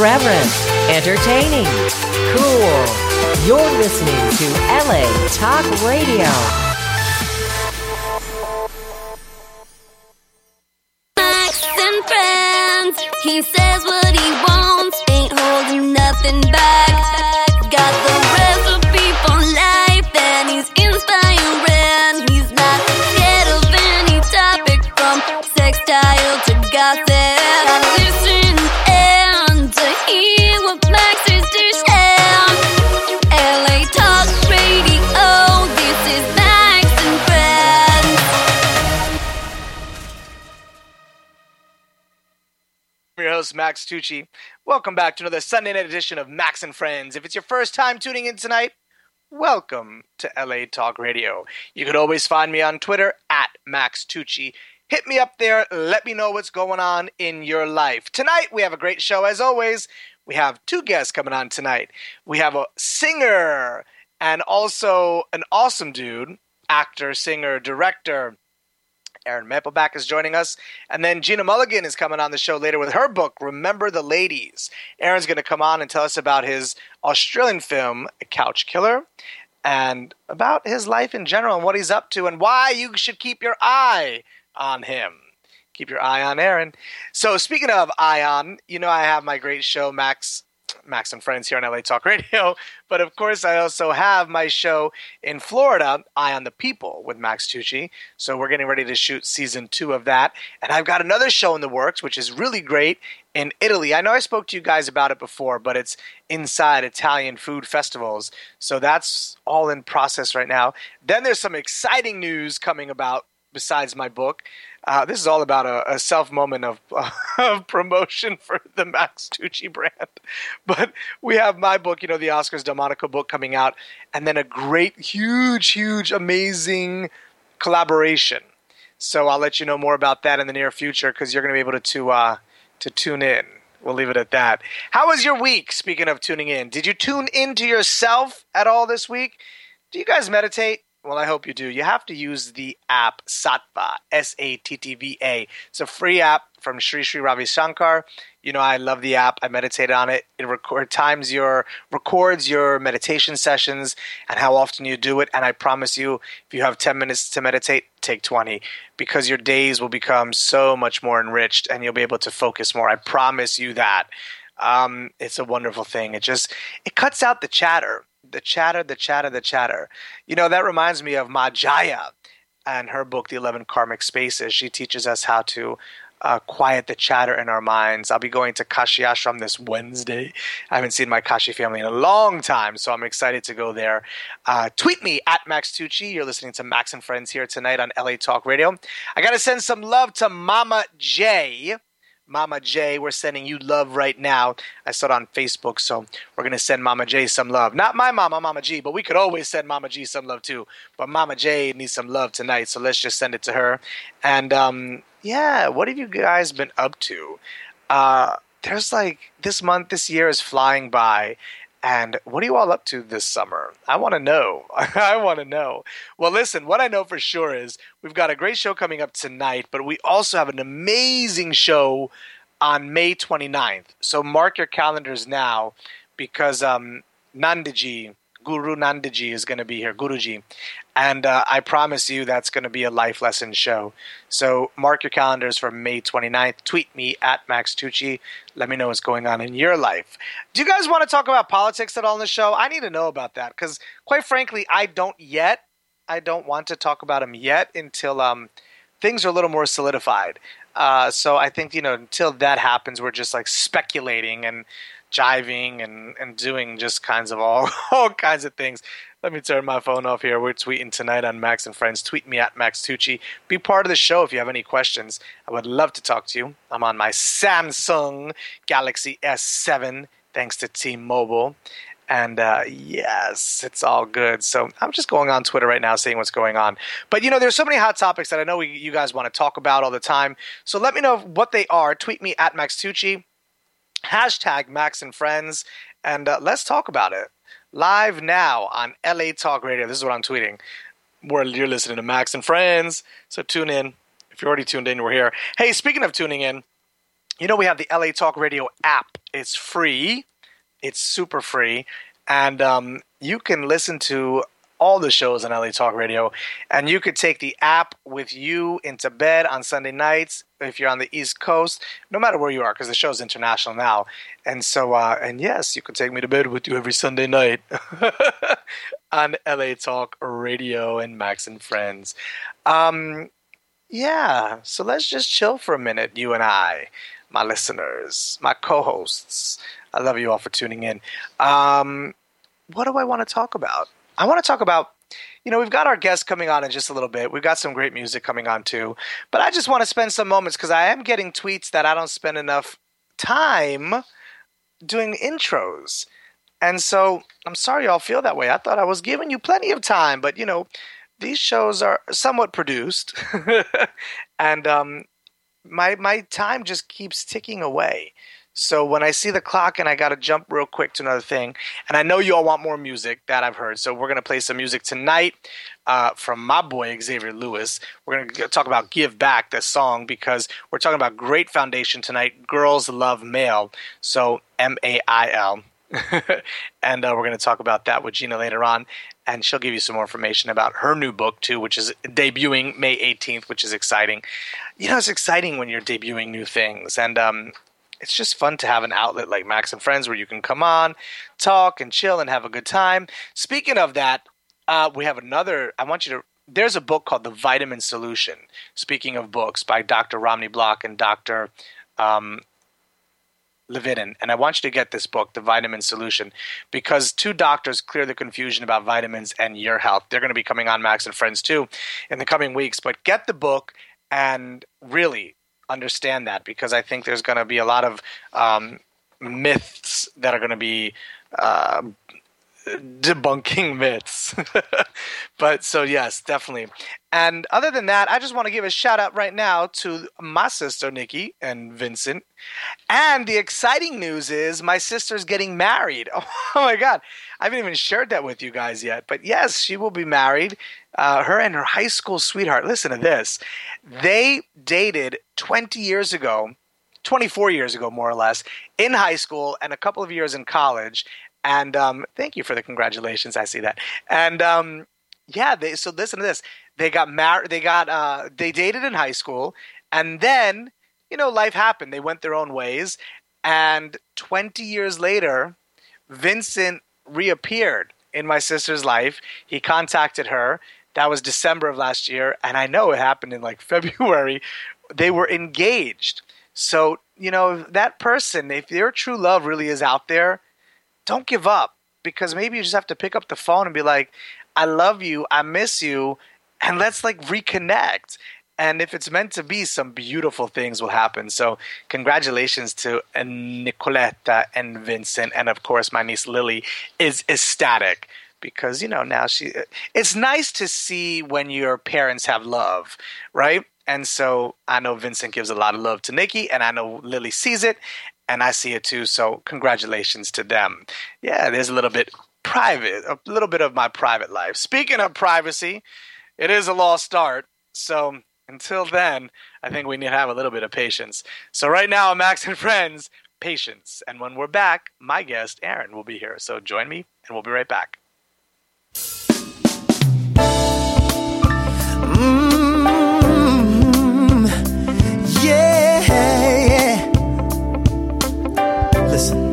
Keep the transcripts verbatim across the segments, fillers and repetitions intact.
Irreverent, entertaining, cool. You're listening to L A Talk Radio. Max and friends, he says what he wants, ain't holding nothing back. Got the recipe for life and he's inspiring. He's not scared of any topic from sextile to gossip. Gotta listen and to hear what Max is dishing. L A Talk Radio, this is Max and Friends. I'm your host, Max Tucci. Welcome back to another Sunday night edition of Max and Friends. If it's your first time tuning in tonight, welcome to L A Talk Radio. You can always find me on Twitter at Max Tucci. Hit me up there. Let me know what's going on in your life. Tonight, we have a great show. As always, we have two guests coming on tonight. We have a singer and also an awesome dude, actor, singer, director. Aaron Mapleback is joining us. And then Gina Mulligan is coming on the show later with her book, Remember the Ladies. Aaron's going to come on and tell us about his Australian film, A Couch Killer, and about his life in general and what he's up to and why you should keep your eye on him. Keep your eye on Aaron. So speaking of eye on, you know I have my great show, Max Max and Friends, here on L A Talk Radio. But of course, I also have my show in Florida, Eye on the People, with Max Tucci. So we're getting ready to shoot season two of that. And I've got another show in the works, which is really great, in Italy. I know I spoke to you guys about it before, but it's inside Italian food festivals. So that's all in process right now. Then there's some exciting news coming about besides my book. Uh, this is all about a, a self moment of, uh, of promotion for the Max Tucci brand. But we have my book, you know, the Oscars Delmonico book coming out, and then a great, huge, huge, amazing collaboration. So I'll let you know more about that in the near future because you're going to be able to, to, uh, to tune in. We'll leave it at that. How was your week, speaking of tuning in? Did you tune into yourself at all this week? Do you guys meditate? Well, I hope you do. You have to use the app Sattva, S A T T V A. It's a free app from Sri Sri Ravi Shankar. You know, I love the app. I meditate on it. It record, times your, records your meditation sessions and how often you do it. And I promise you, if you have ten minutes to meditate, take twenty. Because your days will become so much more enriched and you'll be able to focus more. I promise you that. Um, it's a wonderful thing. It just, it cuts out the chatter. The chatter, the chatter, the chatter. You know, that reminds me of Ma Jaya and her book, The eleven Karmic Spaces. She teaches us how to uh, quiet the chatter in our minds. I'll be going to Kashi Ashram this Wednesday. I haven't seen my Kashi family in a long time, so I'm excited to go there. Uh, tweet me at Max Tucci. You're listening to Max and Friends here tonight on L A Talk Radio. I got to send some love to Mama J. Mama J, we're sending you love right now. I saw it on Facebook, so we're going to send Mama J some love. Not my mama, Mama G, but we could always send Mama G some love too. But Mama J needs some love tonight, so let's just send it to her. And, um, yeah, what have you guys been up to? Uh, there's like, this month, this year is flying by. And what are you all up to this summer? I want to know. I want to know. Well, listen, what I know for sure is we've got a great show coming up tonight, but we also have an amazing show on May twenty-ninth. So mark your calendars now because um, Nandaji, Guru Nandaji is going to be here, Guruji. And uh, I promise you that's going to be a life lesson show. So mark your calendars for May twenty-ninth. Tweet me at Max Tucci. Let me know what's going on in your life. Do you guys want to talk about politics at all on the show? I need to know about that because, quite frankly, I don't yet. I don't want to talk about them yet until um, things are a little more solidified. Uh, so I think, you know, until that happens, we're just like speculating and jiving and, and doing just kinds of all, all kinds of things. Let me turn my phone off here. We're tweeting tonight on Max and Friends. Tweet me at Max Tucci. Be part of the show if you have any questions. I would love to talk to you. I'm on my Samsung Galaxy S seven, thanks to T-Mobile. And uh, yes, it's all good. So I'm just going on Twitter right now, seeing what's going on. But, you know, there's so many hot topics that I know we, you guys want to talk about all the time. So let me know what they are. Tweet me at Max Tucci. Hashtag Max and Friends. And uh, let's talk about it. Live now on L A Talk Radio. This is what I'm tweeting. Where you're listening to Max and Friends. So tune in. If you're already tuned in, we're here. Hey, speaking of tuning in, you know, we have the L A Talk Radio app. It's free. It's super free. And um, you can listen to all the shows on L A Talk Radio. And you could take the app with you into bed on Sunday nights if you're on the East Coast, no matter where you are, because the show's international now. And so, uh, and yes, you could take me to bed with you every Sunday night on L A Talk Radio and Max and Friends. Um, yeah, so let's just chill for a minute, you and I. My listeners, my co-hosts. I love you all for tuning in. Um, what do I want to talk about? I want to talk about, you know, we've got our guests coming on in just a little bit. We've got some great music coming on too. But I just want to spend some moments because I am getting tweets that I don't spend enough time doing intros. And so I'm sorry y'all feel that way. I thought I was giving you plenty of time. But, you know, these shows are somewhat produced. and, um, My my time just keeps ticking away. So when I see the clock and I got to jump real quick to another thing, and I know you all want more music that I've heard, so we're going to play some music tonight uh, from my boy Xavier Lewis. We're going to talk about Give Back, this song, because we're talking about great foundation tonight, Girls Love Mail, so M A I L. and uh, we're going to talk about that with Gina later on, and she'll give you some more information about her new book too, which is debuting May eighteenth, which is exciting. You know, it's exciting when you're debuting new things, and um, it's just fun to have an outlet like Max and Friends where you can come on, talk, and chill, and have a good time. Speaking of that, uh, we have another, I want you to, there's a book called The Vitamin Solution, speaking of books, by Doctor Romney Block and Doctor Um, Levitin, and I want you to get this book, The Vitamin Solution, because two doctors clear the confusion about vitamins and your health. They're going to be coming on Max and Friends too in the coming weeks, but get the book and really understand that, because I think there's going to be a lot of um, myths that are going to be uh, debunking myths. But so yes, definitely. And other than that, I just want to give a shout out right now to my sister Nikki and Vincent. And the exciting news is my sister's getting married. Oh, my God. I haven't even shared that with you guys yet. But yes, she will be married. Uh, her and her high school sweetheart. Listen to this. They dated twenty years ago, twenty-four years ago, more or less, in high school and a couple of years in college. And um, thank you for the congratulations. I see that. And um, yeah, they, so listen to this. They got married. They got uh, they dated in high school, and then you know life happened. They went their own ways, and twenty years later, Vincent reappeared in my sister's life. He contacted her. That was December of last year, and I know it happened in like February. They were engaged. So you know that person, if your true love really is out there, don't give up, because maybe you just have to pick up the phone and be like, I love you, I miss you, and let's like reconnect. And if it's meant to be, some beautiful things will happen. So congratulations to Nicoletta and Vincent. And of course, my niece Lily is ecstatic because, you know, now she, it's nice to see when your parents have love, right? And so I know Vincent gives a lot of love to Nikki, and I know Lily sees it. And I see it too, so congratulations to them. Yeah, there's a little bit private, a little bit of my private life. Speaking of privacy, it is a lost art, so until then, I think we need to have a little bit of patience. So right now, Max and Friends, patience. And when we're back, my guest, Aaron, will be here. So join me, and we'll be right back. Mm-hmm. Yeah, yeah. Listen,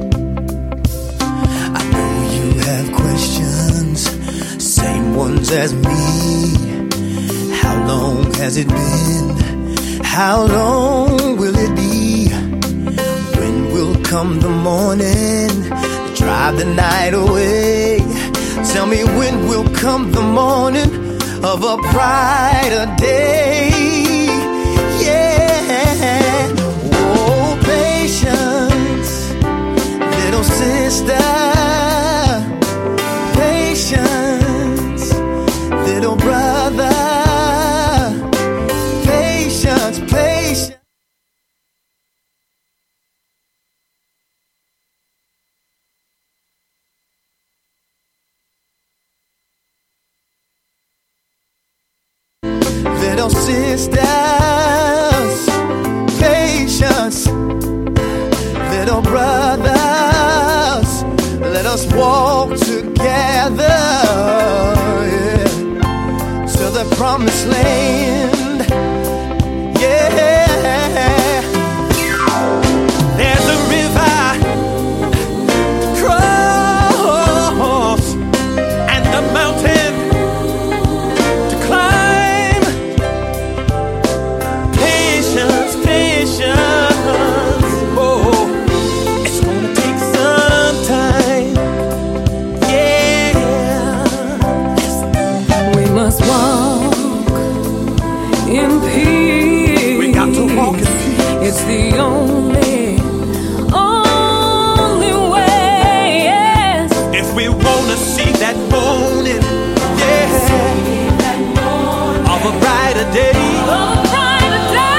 I know you have questions, same ones as me. How long has it been? How long will it be? When will come the morning to drive the night away? Tell me, when will come the morning of a brighter day? Yeah. Oh, patience, little sister, patience, little brother, patience, patience. Little sisters, patience. our brothers. Let us walk together, yeah, to the promised land. Yeah, there's a river to cross and a mountain to climb. Patience, patience. Oh, it's gonna take some time. Yeah, we must walk in peace. We got to walk in peace. It's the only, only way, yes. If we wanna see that morning, yeah, of a brighter day. Oh, brighter day.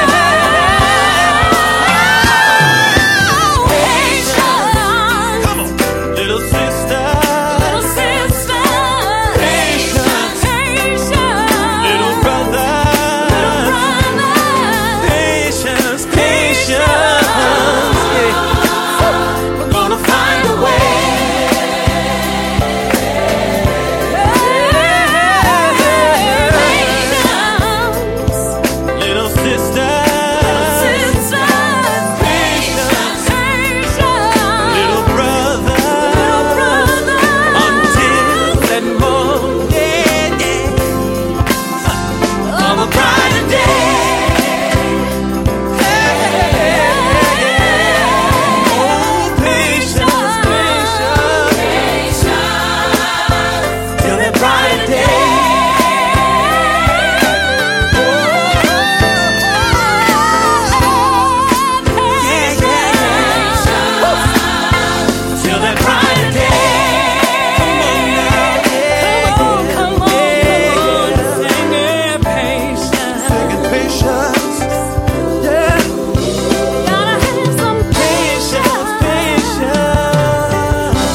Oh, patience. Come on, little sister. Little sister. Patience. Patience. Little brother. Little brother. Patience, patience. Yeah. We're gonna find a way. Little sister. Patience. Little brother. Until that morning, yeah, of a brighter day. Oh, patience, patience, till that brighter day. Till that brighter day. Come on now. Come on, sing it, patience. Singing patience. Yeah. Gotta have some Patience, patience.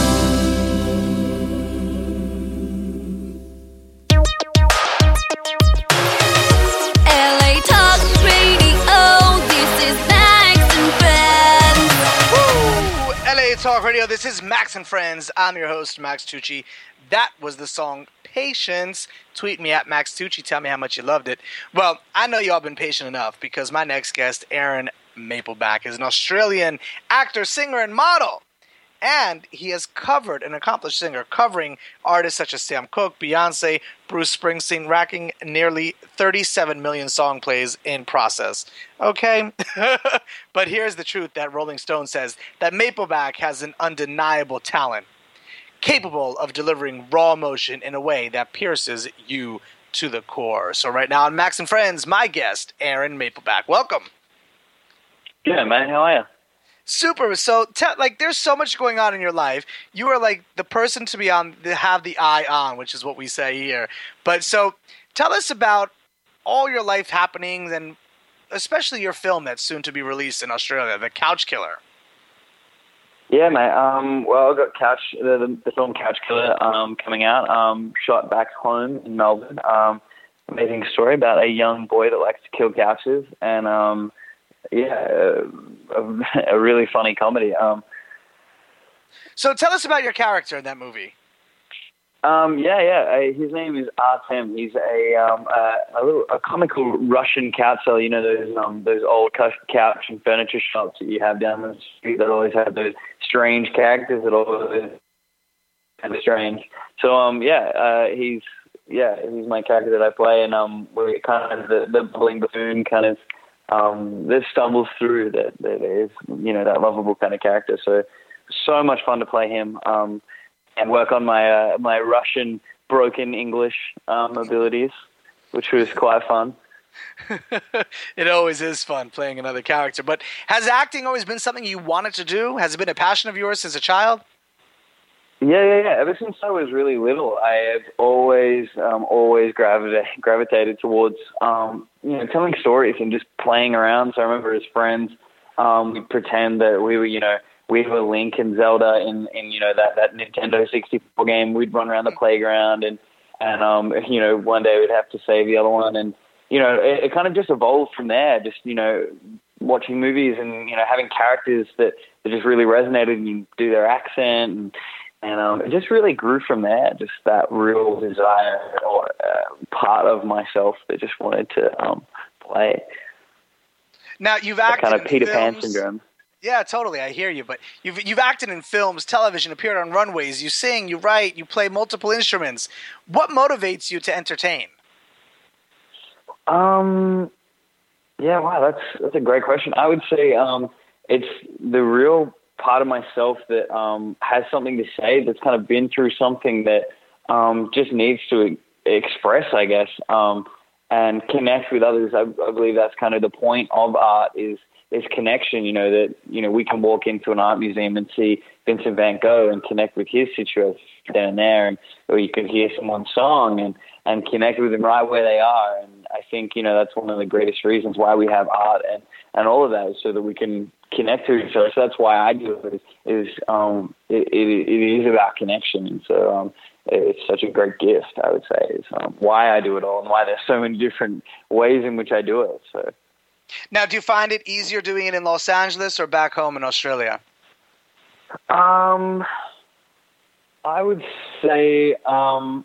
L A Talk Radio, this is Max and Friends. Woo! L A Talk Radio, this is Max and Friends. I'm your host, Max Tucci. That was the song Patience. Tweet me at Max Tucci. Tell me how much you loved it. Well, I know you all been patient enough because my next guest, Aaron Mapleback, is an Australian actor, singer, and model. And he has covered, an accomplished singer, covering artists such as Sam Cooke, Beyonce, Bruce Springsteen, racking nearly thirty-seven million song plays in process. Okay? But here's the truth that Rolling Stone says, that Mapleback has an undeniable talent, capable of delivering raw emotion in a way that pierces you to the core. So right now on Max and Friends, my guest, Aaron Mapleback. Welcome. Yeah, man, how are you? Super. So, te- like, there's so much going on in your life. You are like the person to be on, to have the eye on, which is what we say here. But so, tell us about all your life happenings and especially your film that's soon to be released in Australia, The Couch Killer. Yeah, mate. Um, well, I've got Couch, the, the, the film Couch Killer um, coming out, um, shot back home in Melbourne. Um, amazing story about a young boy that likes to kill couches, and um, yeah, a, a really funny comedy. Um, So, tell us about your character in that movie. Um, yeah, yeah. Uh, his name is Artem. He's a um, uh, a little a comical Russian couch seller. You know those um, those old couch and furniture shops that you have down the street that always have those strange characters that always kind of strange. So um, yeah, uh, he's yeah he's my character that I play, and um, we're kind of the, the bubbling buffoon kind of um, that stumbles through that that is you know that lovable kind of character. So so much fun to play him. Um, and work on my uh, my Russian broken English um, abilities, which was quite fun. It always is fun playing another character. But has acting always been something you wanted to do? Has it been a passion of yours as a child? Yeah, yeah, yeah. Ever since I was really little, I have always, um, always gravitated, gravitated towards, um, you know, telling stories and just playing around. So I remember as friends, um, we'd pretend that we were, you know, we were Link and Zelda in, in you know, that, that Nintendo sixty-four game. We'd run around the playground and, and um, you know, one day we'd have to save the other one. And, you know, it, it kind of just evolved from there. Just, you know, watching movies and, you know, having characters that, that just really resonated and you do their accent. And, and um, it just really grew from there, just that real desire or uh, part of myself that just wanted to um, play. Now, you've acted kind of in Peter films. Pan syndrome. Yeah, totally. I hear you. But you've you've acted in films, television, appeared on runways. You sing, you write, you play multiple instruments. What motivates you to entertain? Um, yeah, wow, that's that's a great question. I would say um, it's the real part of myself that um, has something to say, that's kind of been through something that um, just needs to express, I guess, um, and connect with others. I, I believe that's kind of the point of art is. Is connection, you know, that, you know, we can walk into an art museum and see Vincent van Gogh and connect with his situation down there, and or you could hear someone's song and, and connect with them right where they are. And I think, you know, that's one of the greatest reasons why we have art and, and all of that is so that we can connect to each other. So that's why I do it, is um, it, it, it is about connection. And so um, it's such a great gift, I would say, is um, why I do it all and why there's so many different ways in which I do it. So. Now, do you find it easier doing it in Los Angeles or back home in Australia? Um, I would say um,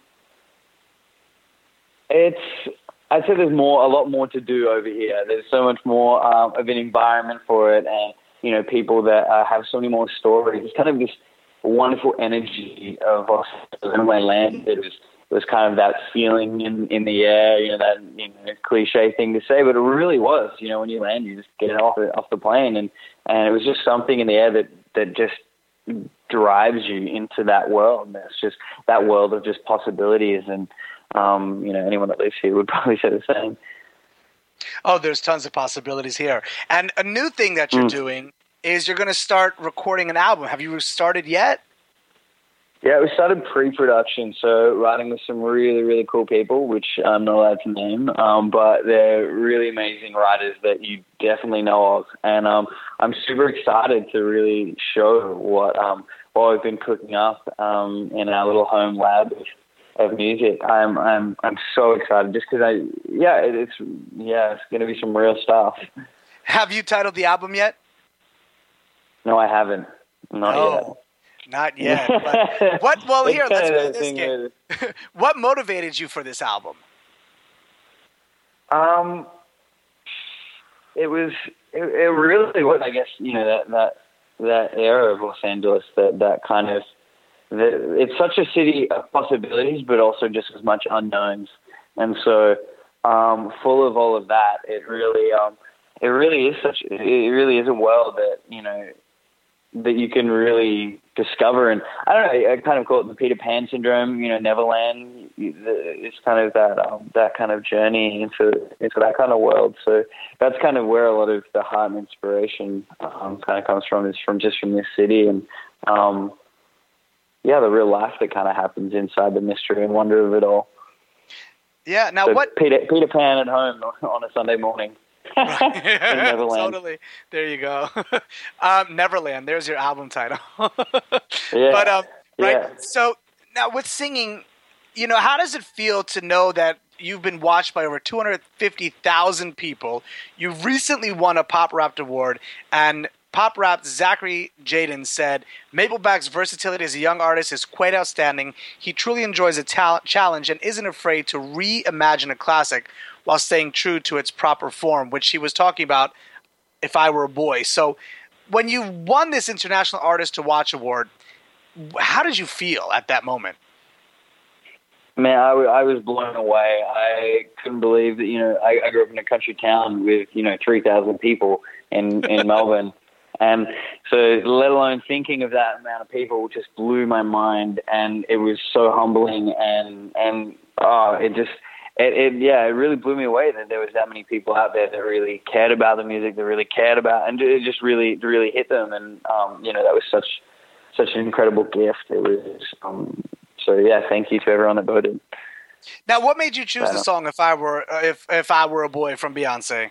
it's. I'd say there's more, a lot more to do over here. There's so much more um, of an environment for it, and you know, people that uh, have so many more stories. It's kind of this wonderful energy of Australia. When I landed, it was. It was kind of that feeling in, in the air, you know, that you know, cliche thing to say, but it really was. You know, when you land, you just get off the, off the plane, and, and it was just something in the air that, that just drives you into that world. And it's just that world of just possibilities, and um, you know, anyone that lives here would probably say the same. Oh, there's tons of possibilities here. And a new thing that you're mm. doing is you're going to start recording an album. Have you started yet? Yeah, we started pre-production, so writing with some really, really cool people, which I'm not allowed to name, um, but they're really amazing writers that you definitely know of. And um, I'm super excited to really show what um, what we've been cooking up um, in our little home lab of, of music. I'm I'm I'm so excited just because I yeah it, it's yeah it's going to be some real stuff. Have you titled the album yet? No, I haven't. Not oh. yet. Not yet. But what? Well, here, let's play this game. What motivated you for this album? Um, it was it, it really was. I guess you know that that that era of Los Angeles. That that kind of the, it's such a city of possibilities, but also just as much unknowns. And so, um, full of all of that, it really um, it really is such. It really is a world that you know. that you can really discover. And I don't know, I kind of call it the Peter Pan syndrome, you know, Neverland. It's kind of that um, that kind of journey into into that kind of world. So that's kind of where a lot of the heart and inspiration um, kind of comes from, is from just from this city. And um, yeah, the real life that kind of happens inside the mystery and wonder of it all. Yeah, now so what... Peter, Peter Pan at home on a Sunday morning. Neverland. Totally. There you go. um, Neverland. There's your album title. yeah. But um, right. Yeah. So now with singing, you know, how does it feel to know that you've been watched by over two hundred fifty thousand people? You recently won a Pop Rap Award, and Pop Rap Zachary Jaden said, "Mapleback's versatility as a young artist is quite outstanding. He truly enjoys a talent challenge and isn't afraid to reimagine a classic while staying true to its proper form," which he was talking about If I Were a Boy. So when you won this International Artist to Watch Award, how did you feel at that moment? Man, I, w- I was blown away. I couldn't believe that, you know, I, I grew up in a country town with, you know, three thousand people in, in Melbourne. And so let alone thinking of that amount of people just blew my mind. And it was so humbling. And, and oh, it just... It, it yeah, it really blew me away that there was that many people out there that really cared about the music, that really cared about, and it just really, really hit them. And um, you know, that was such, such an incredible gift. It was um, so yeah. Thank you to everyone that voted. Now, what made you choose the song "If I Were uh, If If I Were a Boy" from Beyonce?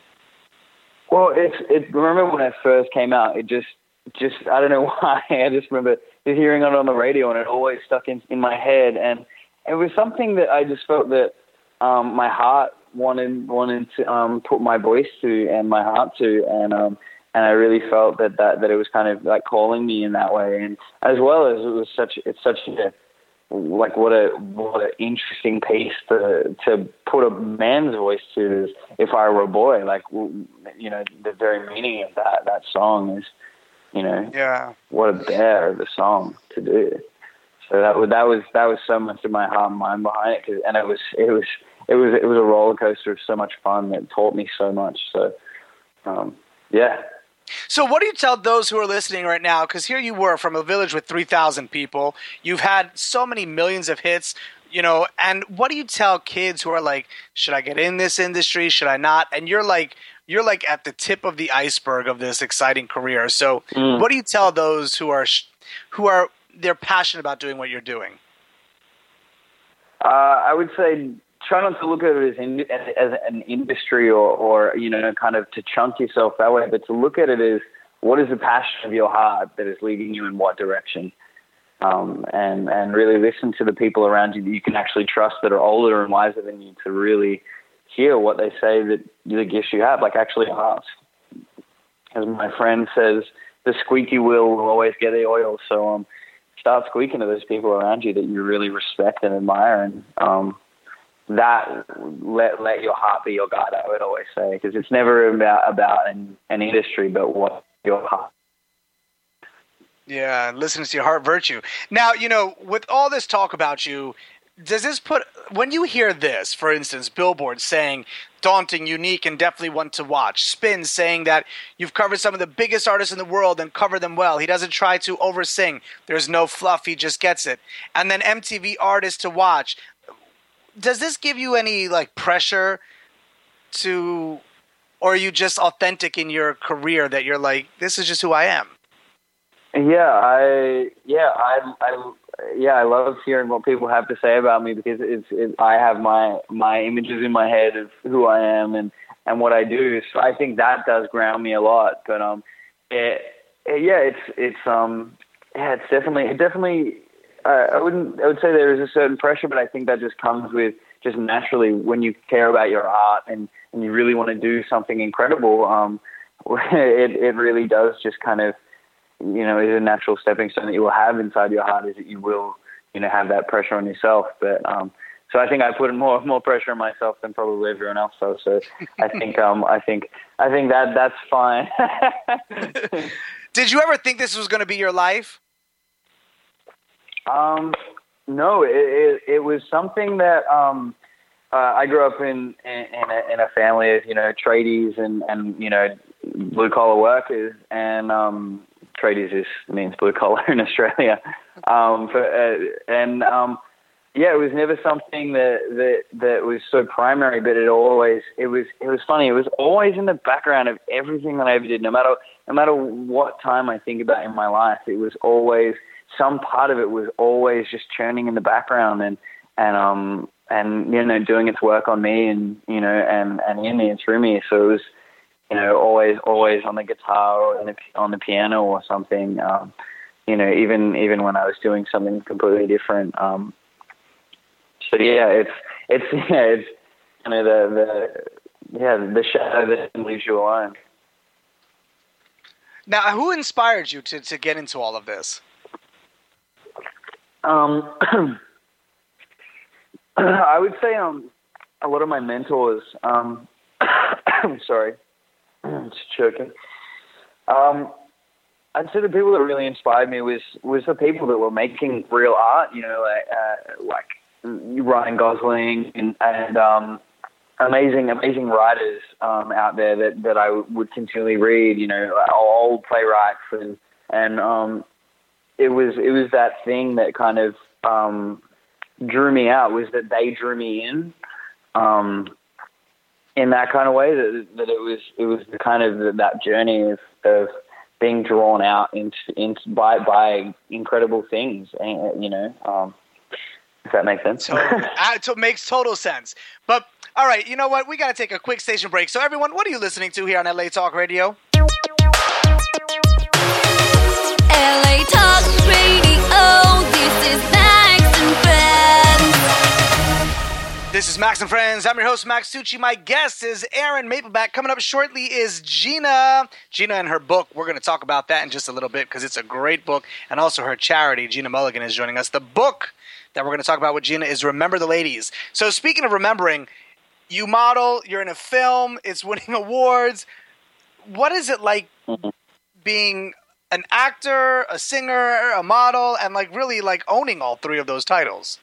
Well, it's it. Remember when it first came out? It just, just I don't know why. I just remember hearing it on the radio, and it always stuck in in my head. And it was something that I just felt that. Um, my heart wanted wanted to um, put my voice to and my heart to, and um, and I really felt that, that that it was kind of like calling me in that way, and as well as it was such it's such a like what a what an interesting piece to to put a man's voice to is If I Were a Boy. Like, you know, the very meaning of that that song is, you know, yeah, what a bear of a song to do. So that was that was that was so much of my heart and mind behind it, 'cause, and it was it was it was it was a roller coaster of so much fun that taught me so much. So, um, yeah. So what do you tell those who are listening right now? Because here you were from a village with three thousand people. You've had so many millions of hits, you know, and what do you tell kids who are like, should I get in this industry? Should I not? And you're like, you're like at the tip of the iceberg of this exciting career. So mm. what do you tell those who are, who are, they're passionate about doing what you're doing? Uh, I would say, try not to look at it as, in, as, as an industry or, or, you know, kind of to chunk yourself that way, but to look at it as what is the passion of your heart that is leading you in what direction, um, and and really listen to the people around you that you can actually trust that are older and wiser than you to really hear what they say, that the gifts you have, like actually ask. As my friend says, the squeaky wheel will always get the oil, so um, start squeaking to those people around you that you really respect and admire, and um, that let let your heart be your guide, I would always say, because it's never about about an, an industry, but what your heart. Yeah, listen to your heart virtue. Now, you know, with all this talk about you, does this put, when you hear this, for instance, Billboard saying daunting, unique, and definitely one to watch, Spin saying that you've covered some of the biggest artists in the world and cover them well, he doesn't try to oversing, there's no fluff, he just gets it, and then M T V artists to watch, does this give you any like pressure to, or are you just authentic in your career that you're like, this is just who I am? Yeah, I yeah I, I yeah I love hearing what people have to say about me, because it's it, I have my my images in my head of who I am and, and what I do. So I think that does ground me a lot. But um, it, it, yeah, it's it's um yeah it's definitely it definitely. Uh, I wouldn't. I would say there is a certain pressure, but I think that just comes with just naturally when you care about your art and, and you really want to do something incredible. Um, it it really does just kind of, you know, is a natural stepping stone that you will have inside your heart, is that you will, you know, have that pressure on yourself. But um, so I think I put more more pressure on myself than probably everyone else does. So I think um I think I think that that's fine. Did you ever think this was going to be your life? Um, no, it, it, it was something that, um, uh, I grew up in, in, in, a, in a family of, you know, tradies and, and, you know, blue collar workers, and, um, tradies is, means blue collar in Australia. Um, for, uh, and, um, yeah, it was never something that, that, that was so primary, but it always, it was, it was funny. It was always in the background of everything that I ever did, no matter, no matter what time I think about in my life, it was always, some part of it was always just churning in the background and, and, um, and, you know, doing its work on me and, you know, and, and in me and through me. So it was, you know, always, always on the guitar or on the, on the piano or something, um, you know, even, even when I was doing something completely different. Um, so yeah, it's, it's, yeah, it's kind of the, the, yeah, the shadow that leaves you alone. Now, who inspired you to, to get into all of this? Um, I would say um, a lot of my mentors, um, sorry, just choking. Um, I'd say the people that really inspired me was, was the people that were making real art, you know, like, uh, like Ryan Gosling and, and um, amazing, amazing writers um, out there that, that I would continually read, you know, old playwrights and, and um, It was it was that thing that kind of um, drew me out, was that they drew me in, um, in that kind of way. That that it was it was the kind of that journey of, of being drawn out into, into by by incredible things, you know. Um, if that makes sense. So it makes total sense. But all right, you know what? We got to take a quick station break. So everyone, what are you listening to here on L A Talk Radio? L A Talk Radio, this is Max and Friends. This is Max and Friends. I'm your host, Max Tucci. My guest is Aaron Mapleback. Coming up shortly is Gina. Gina and her book. We're going to talk about that in just a little bit because it's a great book. And also her charity, Gina Mulligan, is joining us. The book that we're going to talk about with Gina is Remember the Ladies. So speaking of remembering, you model, you're in a film, it's winning awards. What is it like being an actor, a singer, a model, and like really like owning all three of those titles?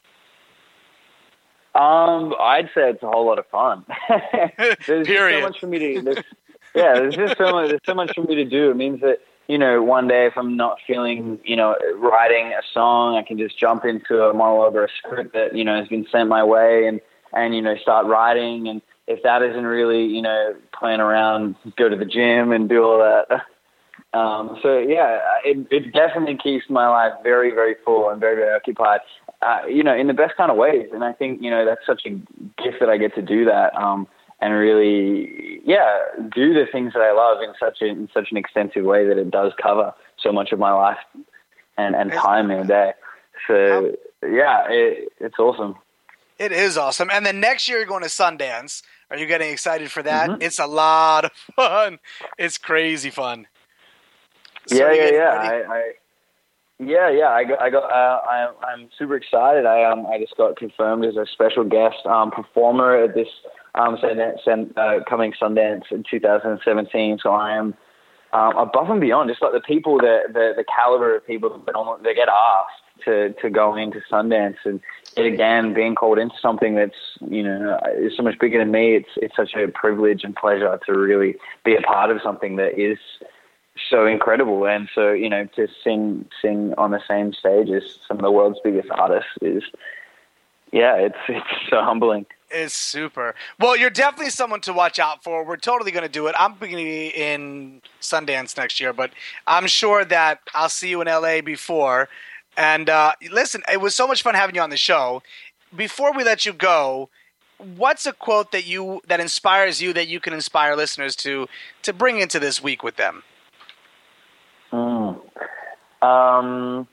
Um, I'd say it's a whole lot of fun. There's Period. so much for me to. There's, yeah, there's just so much. There's so much for me to do. It means that you know, one day if I'm not feeling, you know, writing a song, I can just jump into a monologue or a script that you know has been sent my way, and and you know start writing. And if that isn't really, you know, playing around, go to the gym and do all that. Um, so yeah, it, it definitely keeps my life very, very full and very, very occupied. Uh, you know, in the best kind of ways. And I think, you know, that's such a gift that I get to do that um, and really, yeah, do the things that I love in such a, in such an extensive way that it does cover so much of my life and, and time in a day. So, yeah, it, it's awesome. It is awesome. And then next year you're going to Sundance. Are you getting excited for that? Mm-hmm. It's a lot of fun. It's crazy fun. So yeah, yeah, you yeah. ready? I, I Yeah, yeah, I got, I got, uh, I, I'm super excited. I, um, I just got confirmed as a special guest um, performer at this um, Sundance, uh, coming Sundance in two thousand seventeen. So I am um, above and beyond, just like the people that the, the caliber of people that almost, they get asked to, to go into Sundance, and yet again being called into something that's you know is so much bigger than me. It's it's such a privilege and pleasure to really be a part of something that is so incredible. And so, you know, to sing sing on the same stage as some of the world's biggest artists is, yeah, it's it's so humbling. It's super. Well, you're definitely someone to watch out for. We're totally going to do it. I'm going to be in Sundance next year, but I'm sure that I'll see you in L A before. And uh, listen, it was so much fun having you on the show. Before we let you go, what's a quote that you that inspires you that you can inspire listeners to to bring into this week with them? Mm. Um,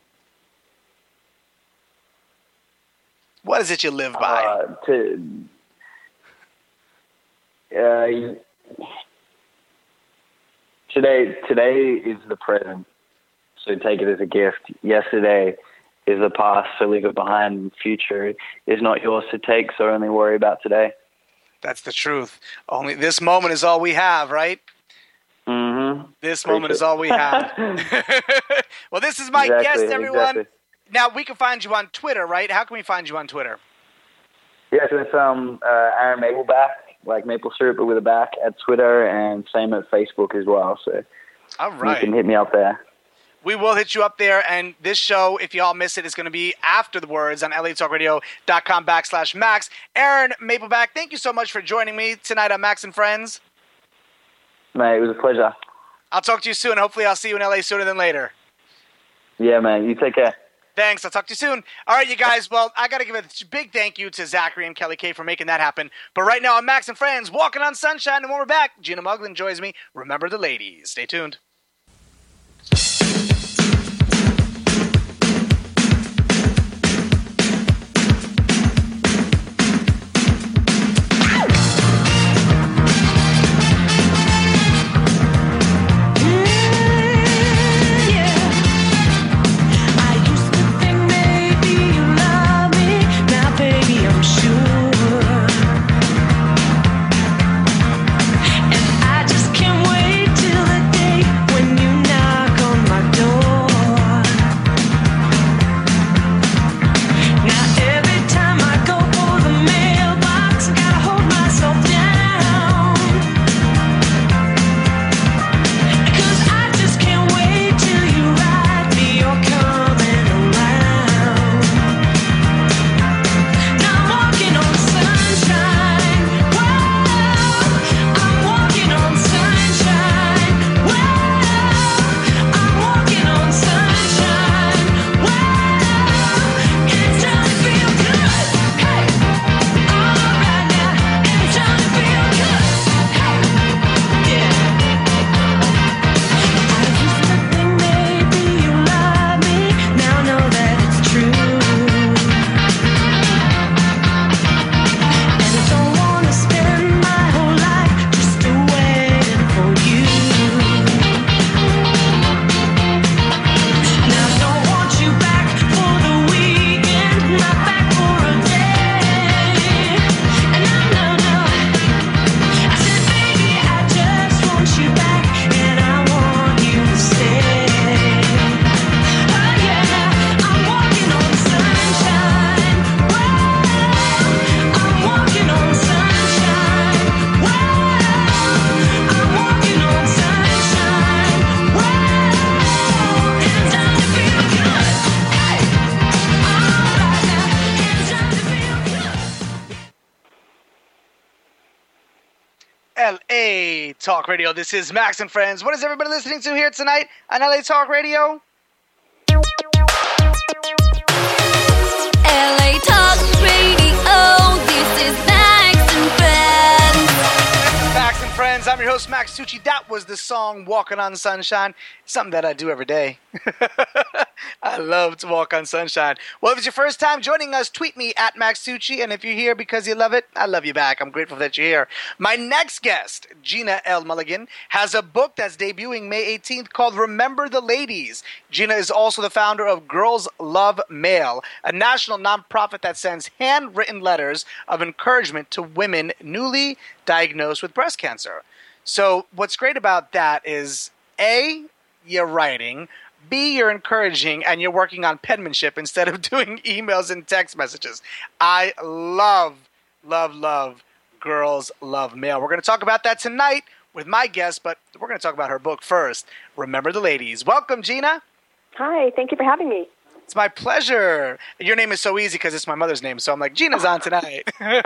what is it you live by? Uh, to, uh, today, today is the present, so take it as a gift. Yesterday is the past, so leave it behind. Future is not yours to take, so only worry about today. That's the truth. Only this moment is all we have, right? Mm-hmm. This moment is all we have. Well, this is my exactly, guest, everyone. Exactly. Now, we can find you on Twitter, right? How can we find you on Twitter? Yeah, so it's um, uh, Aaron Mapleback, like maple syrup, but with a back, at Twitter, and same at Facebook as well. So all right. You can hit me up there. We will hit you up there, and this show, if you all miss it, is going to be after the words on L A Talk Radio dot com backslash Max. Aaron Mapleback, thank you so much for joining me tonight on Max and Friends. Mate, it was a pleasure. I'll talk to you soon. Hopefully I'll see you in L A sooner than later. Yeah, man. You take care. Thanks. I'll talk to you soon. All right, you guys. Well, I got to give a big thank you to Zachary and Kelly Kay for making that happen. But right now, I'm Max and Friends, walking on sunshine. And when we're back, Gina Mulligan joins me. Remember the ladies. Stay tuned. I just can't wait till the day L A Talk Radio. This is Max and Friends. What is everybody listening to here tonight on L A Talk Radio? L A Talk Radio. This is Max and Friends. Max and Friends. I'm your host, Max Tucci. That was the song Walking on Sunshine. Something that I do every day. I love to walk on sunshine. Well, if it's your first time joining us, tweet me at Max Tucci. And if you're here because you love it, I love you back. I'm grateful that you're here. My next guest, Gina L. Mulligan, has a book that's debuting May eighteenth called Remember the Ladies. Gina is also the founder of Girls Love Mail, a national nonprofit that sends handwritten letters of encouragement to women newly diagnosed with breast cancer. So what's great about that is, A, you're writing, B, you're encouraging, and you're working on penmanship instead of doing emails and text messages. I love, love, love Girls Love Mail. We're going to talk about that tonight with my guest, but we're going to talk about her book first, Remember the Ladies. Welcome, Gina. Hi, thank you for having me. It's my pleasure. Your name is so easy because it's my mother's name, so I'm like, Gina's on tonight.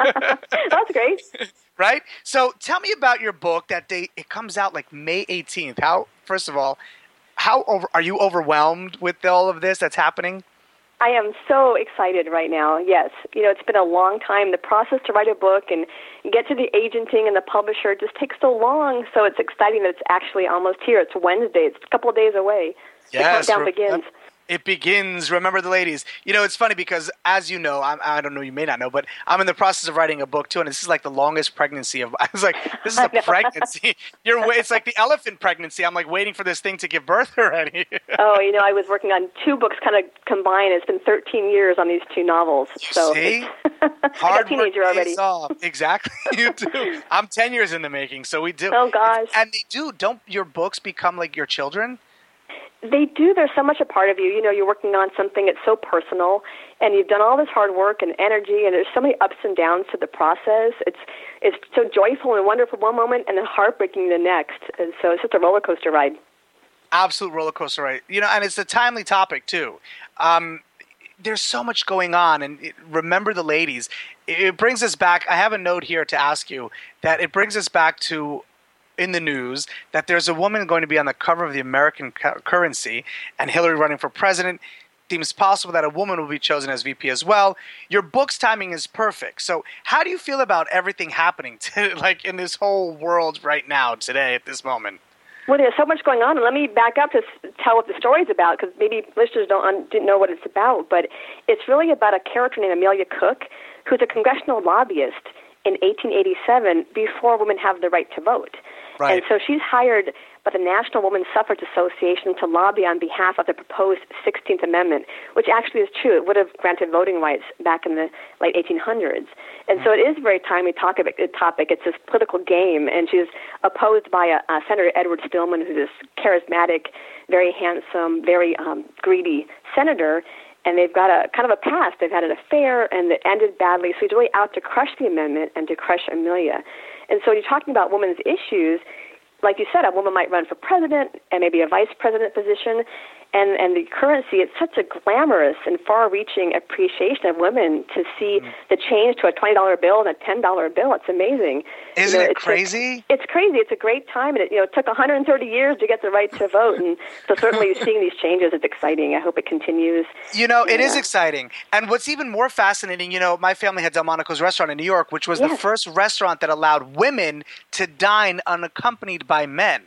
That's great. Right? So tell me about your book. That day, it comes out like May eighteenth. How, first of all, How over, are you overwhelmed with all of this that's happening? I am so excited right now, yes. You know, it's been a long time. The process to write a book and get to the agenting and the publisher just takes so long, so it's exciting that it's actually almost here. It's Wednesday. It's a couple of days away. Yes. The countdown begins. It begins. Remember the Ladies. You know, it's funny because, as you know, I'm, I don't know, you may not know, but I'm in the process of writing a book too, and this is like the longest pregnancy of. I was like, this is a pregnancy. You're. It's like the elephant pregnancy. I'm like waiting for this thing to give birth already. Oh, you know, I was working on two books kind of combined. It's been thirteen years on these two novels. You so see, I hard got a teenager work already. pays off. Exactly, you do. I'm ten years in the making, so we do. Oh gosh, and they do. Don't your books become like your children? They do. There's so much a part of you. You know, you're working on something that's so personal, and you've done all this hard work and energy, and there's so many ups and downs to the process. It's it's so joyful and wonderful one moment, and then heartbreaking the next. And so it's just a roller coaster ride. Absolute roller coaster ride. You know, and it's a timely topic too. Um, there's so much going on, and it, Remember the Ladies. It, it brings us back. I have a note here to ask you that it brings us back to. In the news that there's a woman going to be on the cover of the American cu- currency, and Hillary running for president. Seems possible that a woman will be chosen as V P as well. Your book's timing is perfect. So how do you feel about everything happening to, like in this whole world right now, today, at this moment? Well, there's so much going on, and let me back up to s- tell what the story's about, because maybe listeners don't un- didn't know what it's about. But it's really about a character named Amelia Cook, who's a congressional lobbyist in eighteen eighty-seven before women have the right to vote. Right. And so she's hired by the National Women's Suffrage Association to lobby on behalf of the proposed sixteenth Amendment, which actually is true. It would have granted voting rights back in the late eighteen hundreds. And so it is a very timely topic. It's this political game, and she's opposed by a, a Senator Edward Stillman, who's this charismatic, very handsome, very um, greedy senator. And they've got a kind of a past. They've had an affair, and it ended badly. So he's really out to crush the amendment and to crush Amelia. And so you're talking about women's issues. Like you said, a woman might run for president and maybe a vice president position. And, and the currency, it's such a glamorous and far-reaching appreciation of women to see mm. the change to a twenty dollar bill and a ten dollar bill. It's amazing. Isn't you know, it it's crazy? A, it's crazy. It's a great time. And it, you know, it took one hundred thirty years to get the right to vote. And so certainly seeing these changes is exciting. I hope it continues. You know, it yeah. is exciting. And what's even more fascinating, you know, my family had Delmonico's restaurant in New York, which was yes. the first restaurant that allowed women to dine unaccompanied by men.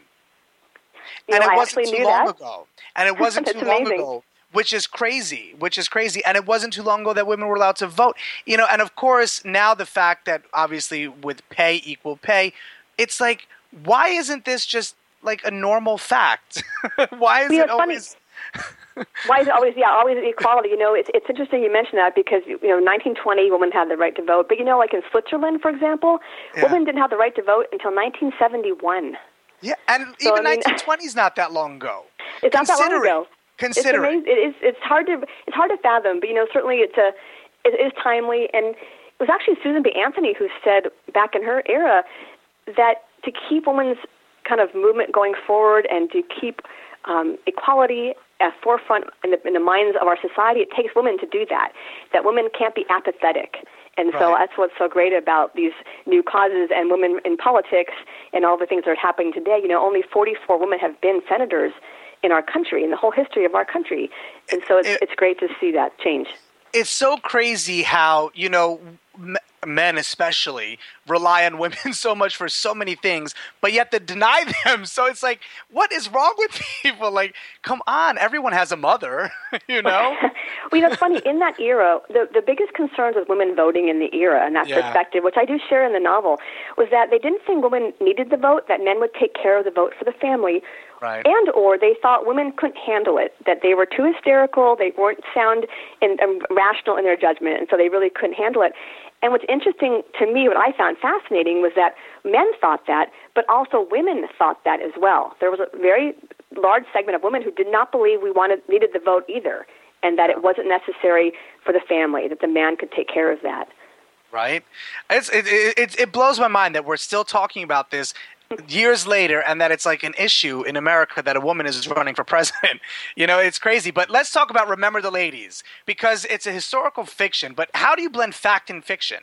You and know, it I wasn't too knew long that. ago. And it wasn't too long amazing. ago, which is crazy, which is crazy. And it wasn't too long ago that women were allowed to vote. You know, and of course, now the fact that obviously with pay equal pay, it's like, why isn't this just like a normal fact? Why is you know, it always... Why is it always, yeah, always equality? You know, it's it's interesting you mention that because, you know, nineteen twenty, women had the right to vote. But, you know, like in Switzerland, for example, Yeah. women didn't have the right to vote until nineteen seventy-one. Yeah, and So, even I mean- nineteen twenty is not that long ago. It's not that long Considering- ago. Considering. It's amazing. It is, it's hard to it's hard to fathom, but, you know, certainly it's a it is timely. And it was actually Susan B. Anthony who said back in her era that to keep women's kind of movement going forward and to keep um, equality at forefront in the, in the minds of our society, it takes women to do that, that women can't be apathetic. And so Right. that's what's so great about these new causes and women in politics and all the things that are happening today. You know, only forty-four women have been senators in our country, in the whole history of our country. And so it's, It- it's great to see that change. It's so crazy how, you know, m- men especially rely on women so much for so many things, but yet they deny them. So it's like, what is wrong with people? Like, come on, everyone has a mother, you know? Well, you know, it's funny, in that era, the, the biggest concerns with women voting in the era and that Yeah. perspective, which I do share in the novel, was that they didn't think women needed the vote, that men would take care of the vote for the family, Right. and or they thought women couldn't handle it, that they were too hysterical, they weren't sound and um, rational in their judgment, and so they really couldn't handle it. And what's interesting to me, what I found fascinating, was that men thought that, but also women thought that as well. There was a very large segment of women who did not believe we wanted needed the vote either, and that it wasn't necessary for the family, that the man could take care of that. Right? It's, it, it, it, it blows my mind that we're still talking about this years later and that it's like an issue in America that a woman is running for president. You know, it's crazy. But let's talk about Remember the Ladies, because it's a historical fiction. But how do you blend fact and fiction?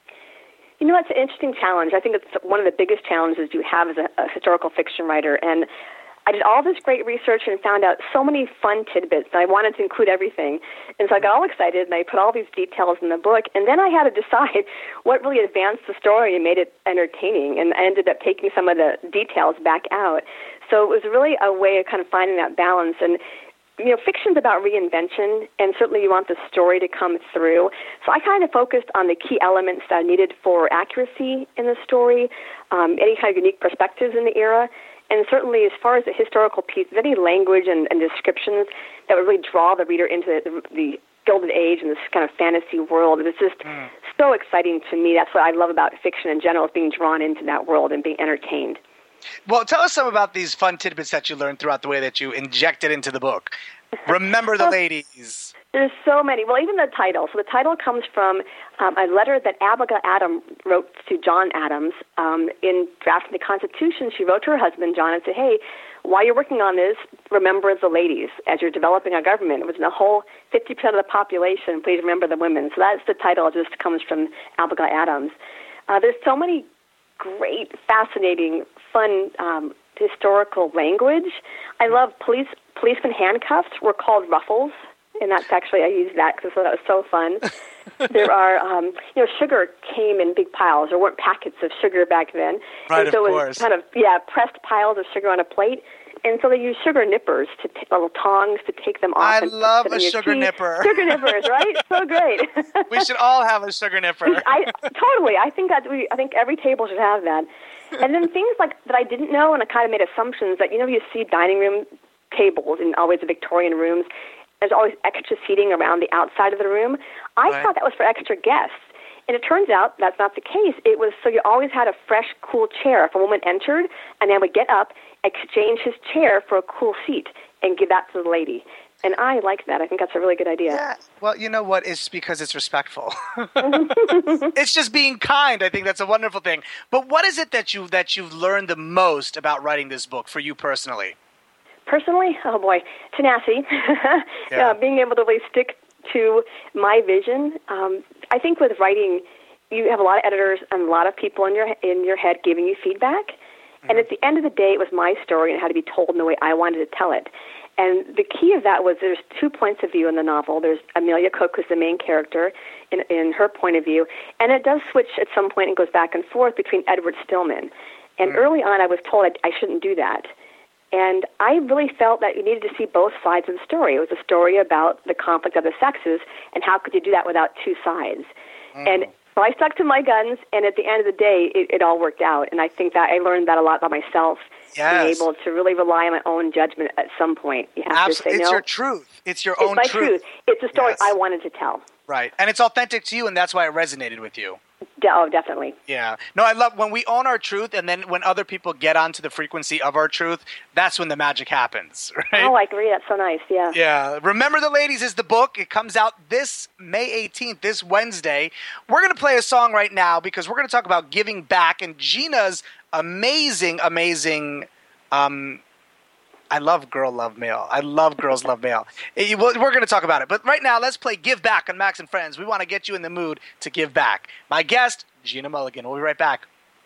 You know, it's an interesting challenge. I think it's one of the biggest challenges you have as a, a historical fiction writer. And I did all this great research and found out so many fun tidbits, and I wanted to include everything. And so I got all excited, and I put all these details in the book. And then I had to decide what really advanced the story and made it entertaining. And I ended up taking some of the details back out. So it was really a way of kind of finding that balance. And you know, fiction's about reinvention, and certainly you want the story to come through. So I kind of focused on the key elements that I needed for accuracy in the story, um, any kind of unique perspectives in the era, and certainly as far as the historical piece, any language and, and descriptions that would really draw the reader into the, the Gilded Age and this kind of fantasy world. It's just mm. so exciting to me. That's what I love about fiction in general, is being drawn into that world and being entertained. Well, tell us some about these fun tidbits that you learned throughout the way that you injected into the book. Remember the Ladies. There's so many. Well, even the title. So the title comes from um, a letter that Abigail Adams wrote to John Adams. Um, in drafting the Constitution, she wrote to her husband, John, and said, hey, while you're working on this, remember the ladies. As you're developing a government, which is the whole fifty percent of the population, please remember the women. So that's the title. It just comes from Abigail Adams. Uh, there's so many great, fascinating, fun um, historical language. I love police policemen handcuffs were called ruffles, and that's actually, I used that because I thought that was so fun. There are, um, you know, sugar came in big piles. There weren't packets of sugar back then. Right, and so of it was course. kind of, yeah, pressed piles of sugar on a plate. And so they use sugar nippers, to t- little tongs to take them off. I and love put them a in your sugar tea. nipper. Sugar nippers, right? So great. We should all have a sugar nipper. I totally. I think that we. I think every table should have that. And then things like that I didn't know, and I kind of made assumptions that, you know, you see dining room tables in always the Victorian rooms. There's always extra seating around the outside of the room. I Right. thought that was for extra guests. And it turns out that's not the case. It was so you always had a fresh, cool chair if a woman entered, and then would get up, exchange his chair for a cool seat, and give that to the lady. And I like that. I think that's a really good idea. Yeah. Well, you know what? It's because it's respectful. It's just being kind. I think that's a wonderful thing. But what is it that you that you've learned the most about writing this book for you personally? Personally, oh boy, tenacity. Yeah. uh, being able to really stick to my vision. Um, I think with writing, you have a lot of editors and a lot of people in your in your head giving you feedback. Mm-hmm. And at the end of the day, it was my story and it had to be told in the way I wanted to tell it. And the key of that was there's two points of view in the novel. There's Amelia Cook, who's the main character, in, in her point of view. And it does switch at some point and goes back and forth between Edward Stillman. And mm. early on, I was told I, I shouldn't do that. And I really felt that you needed to see both sides of the story. It was a story about the conflict of the sexes, and how could you do that without two sides? Mm. And so I stuck to my guns, and at the end of the day, it, it all worked out. And I think that I learned that a lot about myself, yes. being able to really rely on my own judgment at some point. You have Absolutely. to say it's no. your truth. It's your it's own my truth. truth. It's a story Yes. I wanted to tell. Right. And it's authentic to you, and that's why it resonated with you. De- oh, definitely. Yeah. No, I love when we own our truth, and then when other people get onto the frequency of our truth, that's when the magic happens, right? Oh, I agree. That's so nice. Yeah. Yeah. Remember the Ladies is the book. It comes out this May eighteenth, this Wednesday. We're going to play a song right now because we're going to talk about giving back and Gina's amazing, amazing um, I love Girl Love Mail. I love Girls Love Mail. Eh, We're going to talk about it. But right now, let's play Give Back on Max and Friends. We want to get you in the mood to give back. My guest, Gina Mulligan. We'll be right back.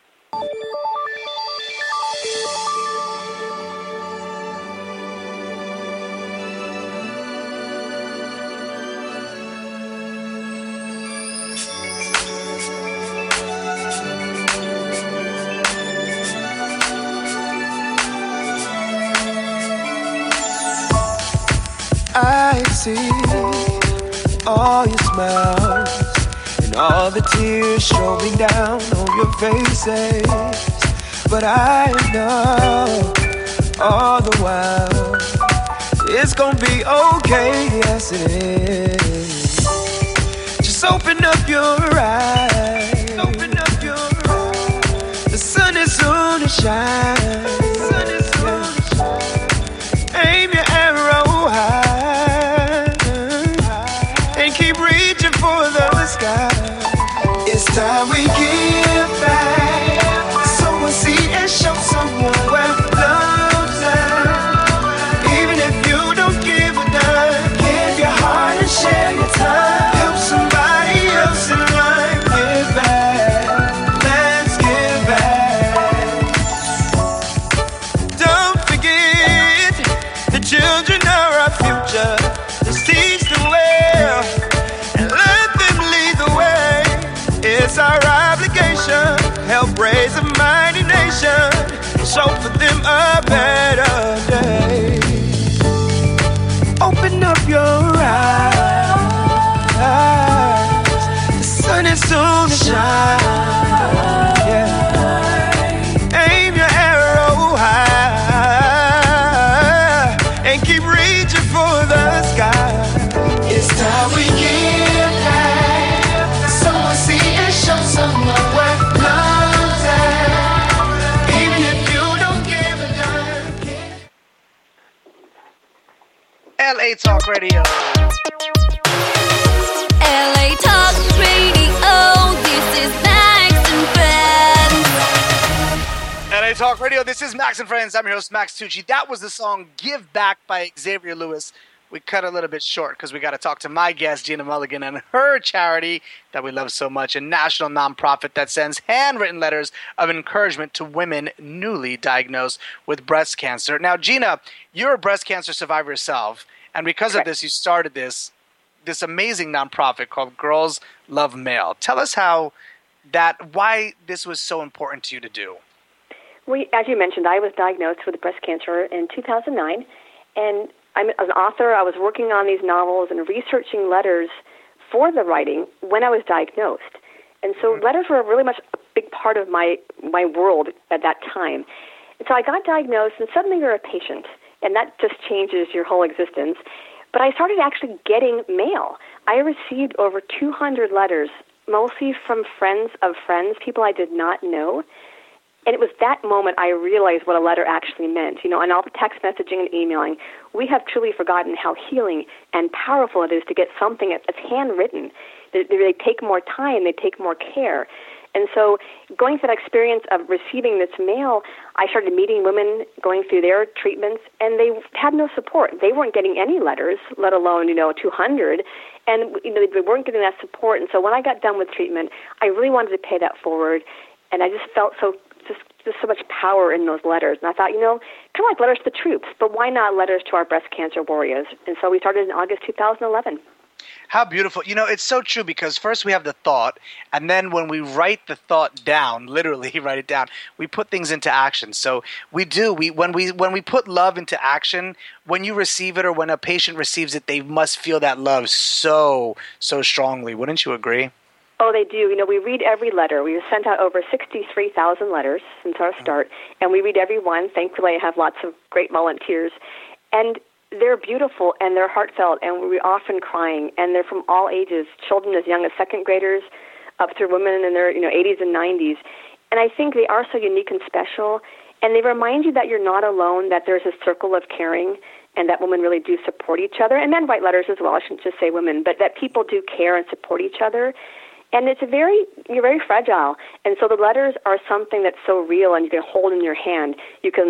I see all your smiles and all the tears strolling down on your faces. But I know all the while it's gonna be okay, yes it is. Just open up your eyes, open up your eyes. The sun is soon to shine, the sun is soon to shine. Aim your arrow high. It's time we give back. Sow a seed and show someone where love's at. Even if you don't give a dime, give your heart and share your time. Help somebody else in life. Give back. Let's give back. Don't forget the children are our future. Let's teach them well and let them lead the way. It's our obligation, help raise a mighty nation, show for them a better day. Open up your eyes, the sun is soon to shine. Yeah. Aim your arrow high and keep reaching for the sky. It's time we give back. Show someone where love's at. Even if you don't give a damn. L A Talk Radio. L A Talk Radio. This is Max and Friends. L A Talk Radio. This is Max and Friends. I'm your host, Max Tucci. That was the song Give Back by Xavier Lewis. We cut a little bit short because we got to talk to my guest, Gina Mulligan, and her charity that we love so much, a national nonprofit that sends handwritten letters of encouragement to women newly diagnosed with breast cancer. Now, Gina, you're a breast cancer survivor yourself, and because of this, you started this this amazing nonprofit called Girls Love Mail. Tell us how that, why this was so important to you to do. Well, as you mentioned, I was diagnosed with breast cancer in two thousand nine, and I'm an author. I was working on these novels and researching letters for the writing when I was diagnosed. And so mm-hmm. letters were really much a big part of my, my world at that time. And so I got diagnosed, and suddenly you're a patient, and that just changes your whole existence. But I started actually getting mail. I received over two hundred letters, mostly from friends of friends, people I did not know. And it was that moment I realized what a letter actually meant. You know, and all the text messaging and emailing, we have truly forgotten how healing and powerful it is to get something that's handwritten. They, they take more time, they take more care. And so going through that experience of receiving this mail, I started meeting women going through their treatments, and they had no support. They weren't getting any letters, let alone, you know, two hundred. And, you know, they weren't getting that support. And so when I got done with treatment, I really wanted to pay that forward. And I just felt so Just, just so much power in those letters. And I thought, you know, kind of like letters to the troops, but why not letters to our breast cancer warriors? And so we started in August two thousand eleven. How beautiful. You know, it's so true because first we have the thought, and then when we write the thought down, literally write it down, we put things into action. So we do. We when we when we put love into action, when you receive it or when a patient receives it, they must feel that love so, so strongly. Wouldn't you agree? Oh, they do. You know, we read every letter. We've sent out over sixty-three thousand letters since our start, and we read every one. Thankfully, I have lots of great volunteers. And they're beautiful, and they're heartfelt, and we're often crying, and they're from all ages, children as young as second graders up through women in their, you know, eighties and nineties. And I think they are so unique and special, and they remind you that you're not alone, that there's a circle of caring, and that women really do support each other, and men write letters as well. I shouldn't just say women, but that people do care and support each other. And it's a very, you're very fragile. And so the letters are something that's so real and you can hold in your hand. You can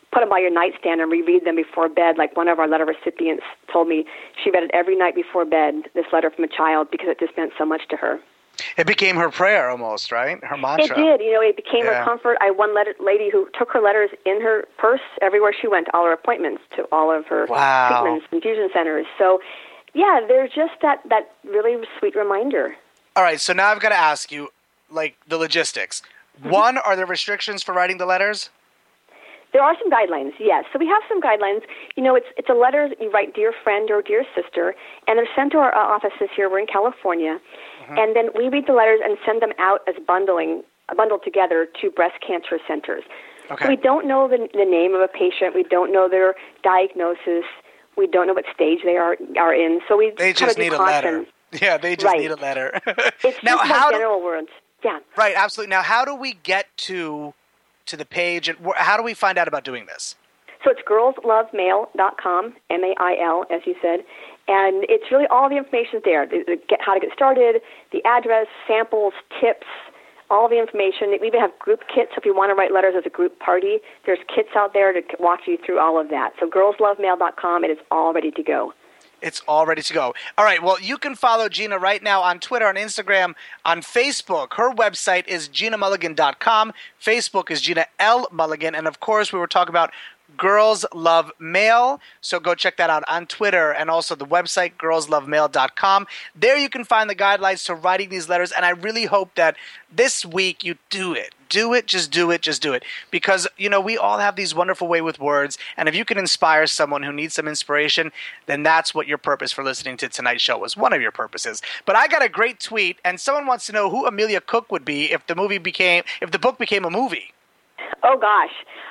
put them by your nightstand and reread them before bed. Like one of our letter recipients told me she read it every night before bed, this letter from a child, because it just meant so much to her. It became her prayer almost, right? Her mantra. It did. You know, it became Yeah. her comfort. I had one letter, lady who took her letters in her purse everywhere she went, to all her appointments, to all of her Wow. treatments, infusion centers. So, yeah, there's just that, that really sweet reminder. All right, so now I've got to ask you, like, the logistics. Mm-hmm. One, are there restrictions for writing the letters? There are some guidelines, yes. So we have some guidelines. You know, it's it's a letter that you write, dear friend or dear sister, and they're sent to our uh, offices here. We're in California. Mm-hmm. And then we read the letters and send them out as bundling, bundled together to breast cancer centers. Okay. So we don't know the, the name of a patient. We don't know their diagnosis. We don't know what stage they are are in. So we They kind just of need a caution. letter. Yeah, they just Right. need a letter. It's now, just how more do, general words. Yeah. right, absolutely. Now, how do we get to to the page, and wh- how do we find out about doing this? So it's girls love mail dot com, M A I L, as you said. And it's really all the information there. The, the get, how to get started, the address, samples, tips, all the information. We even have group kits. So if you want to write letters as a group party, there's kits out there to walk you through all of that. So girls love mail dot com, it is all ready to go. It's all ready to go. All right, well, you can follow Gina right now on Twitter, on Instagram, on Facebook. Her website is gina mulligan dot com. Facebook is Gina L. Mulligan. And, of course, we were talking about Girls Love Mail, so go check that out on Twitter, and also the website, girls love mail dot com. There you can find the guidelines to writing these letters, and I really hope that this week you do it. Do it, just do it, just do it. Because, you know, we all have these wonderful way with words, and if you can inspire someone who needs some inspiration, then that's what your purpose for listening to tonight's show was, one of your purposes. But I got a great tweet, and someone wants to know who Amelia Cook would be if the movie became, if the book became a movie. Oh, gosh.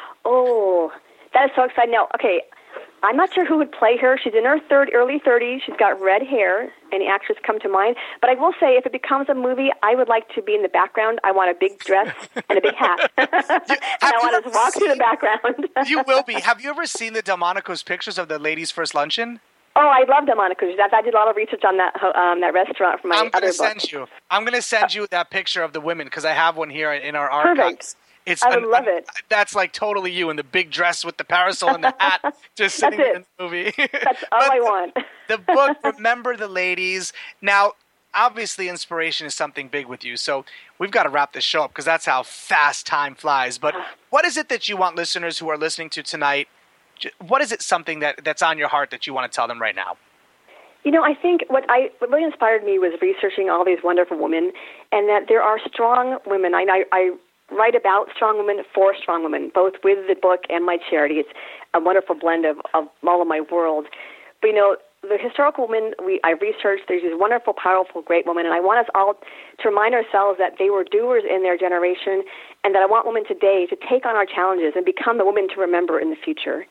Oh, that is so exciting. Now, okay, I'm not sure who would play her. She's in her third, early thirties. She's got red hair. Any actress come to mind? But I will say, if it becomes a movie, I would like to be in the background. I want a big dress and a big hat. and I want to walk through the background. You will be. Have you ever seen the Delmonico's pictures of the ladies' first luncheon? Oh, I love Delmonico's. I did a lot of research on that um, that restaurant for my I'm other gonna book. send you. I'm going to send you that picture of the women because I have one here in our archives. Perfect. It's I would an- love it. That's like totally you in the big dress with the parasol and the hat, just sitting That's in the movie. That's all But I want. The book, Remember the Ladies. Now, obviously, inspiration is something big with you, so we've got to wrap this show up because that's how fast time flies. But what is it that you want listeners who are listening to tonight? j- What is it something that, that's on your heart that you want to tell them right now? You know, I think what I what really inspired me was researching all these wonderful women, and that there are strong women. I, I, I write about strong women for strong women, both with the book and my charity. It's a wonderful blend of, of all of my world. But, you know, the historical women we I researched, there's these wonderful, powerful, great women, and I want us all to remind ourselves that they were doers in their generation, and that I want women today to take on our challenges and become the women to remember in the future.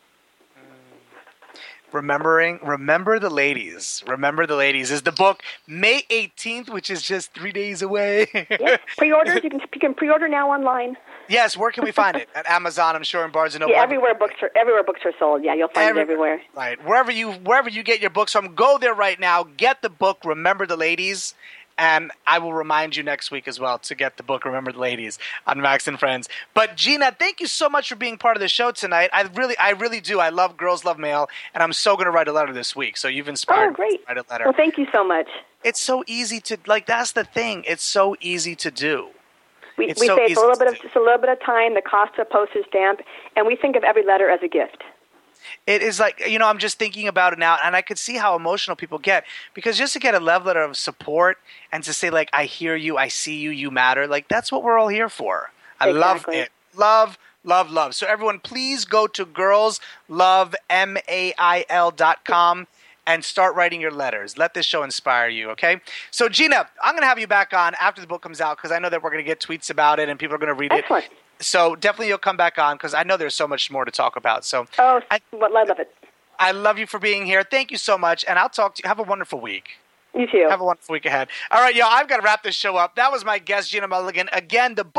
Remembering, Remember the Ladies. Remember the Ladies is the book, May eighteenth, which is just three days away. Yes, pre-orders, you can, you can pre-order now online. Yes, where can we find it? At Amazon, I'm sure, and Barnes and Noble. Yeah, everywhere books are everywhere books are sold. Yeah, you'll find Every- it everywhere. Right. Wherever you wherever you get your books from, go there right now. Get the book, Remember the Ladies. And I will remind you next week as well to get the book, Remember the Ladies, on Max and Friends. But Gina, thank you so much for being part of the show tonight. I really, I really do. I love Girls Love Mail, and I'm so going to write a letter this week. So you've inspired Oh, great. me to write a letter. Well, thank you so much. It's so easy to like. That's the thing. It's so easy to do. We, It's we so say it's easy a little to bit of do. just a little bit of time, the cost of a postage stamp, and we think of every letter as a gift. It is like, you know, I'm just thinking about it now, and I could see how emotional people get, because just to get a love letter of support and to say, like, I hear you, I see you, you matter, like, that's what we're all here for. I love Exactly. it. Love, love, love. So everyone, please go to girls love mail dot com and start writing your letters. Let this show inspire you, okay? So, Gina, I'm going to have you back on after the book comes out, because I know that we're going to get tweets about it and people are going to read Excellent. it. So definitely you'll come back on, because I know there's so much more to talk about. So Oh, I, well, I love it. I love you for being here. Thank you so much, and I'll talk to you. Have a wonderful week. You too. Have a wonderful week ahead. All right, y'all, I've got to wrap this show up. That was my guest, Gina Mulligan. Again, the book,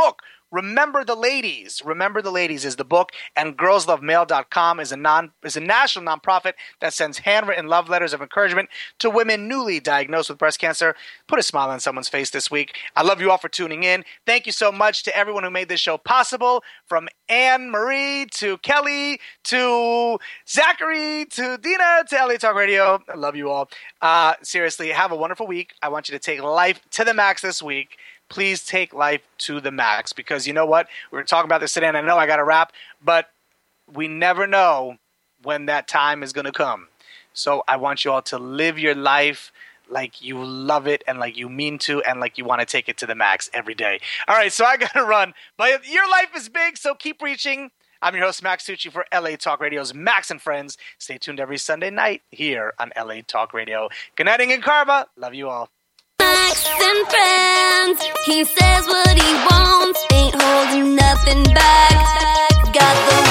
Remember the Ladies. Remember the Ladies is the book, and girls love mail dot com is a non is a national nonprofit that sends handwritten love letters of encouragement to women newly diagnosed with breast cancer. Put a smile on someone's face this week. I love you all for tuning in. Thank you so much to everyone who made this show possible, from Anne Marie to Kelly to Zachary to Dina to L A Talk Radio. I love you all. Uh, seriously, have a wonderful week. I want you to take life to the max this week. Please take life to the max, because you know what? We were talking about this today, and I know I got to wrap, but we never know when that time is going to come. So I want you all to live your life like you love it and like you mean to and like you want to take it to the max every day. All right, so I got to run. But your life is big, so keep reaching. I'm your host, Max Tucci, for L A Talk Radio's Max and Friends. Stay tuned every Sunday night here on L A Talk Radio. Good night and karma. Love you all. Max and Friends. He says what he wants, ain't holding nothing back. Got the